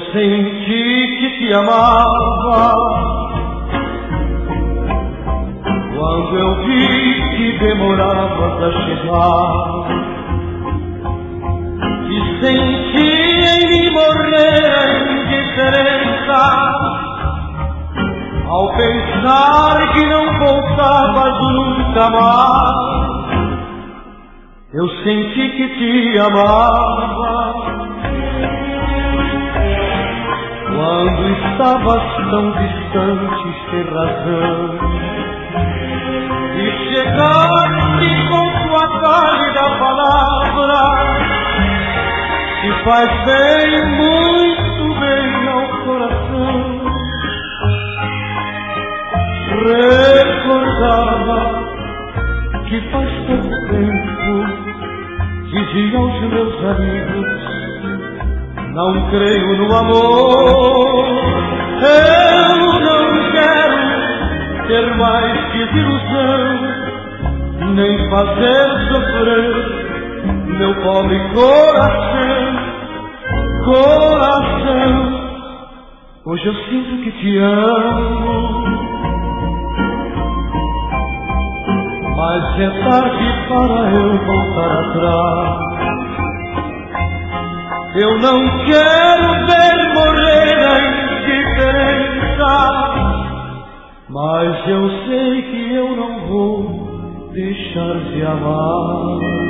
senti que te amava quando eu vi que demoravas a chegar, e senti em mim morrer a indiferença ao pensar que não voltavas nunca mais. Eu senti que te amava quando estavas tão distante, sem razão, e chegaste com tua cálida palavra que faz bem, muito bem ao coração. Recordava que faz tanto tempo dizia aos meus amigos: não creio no amor, eu não quero ter mais desilusão, nem fazer sofrer meu pobre coração. Coração, hoje eu sinto que te amo, mas é tarde para eu voltar atrás. Eu não quero ver morrer a indiferença, mas eu sei que eu não vou deixar de amar.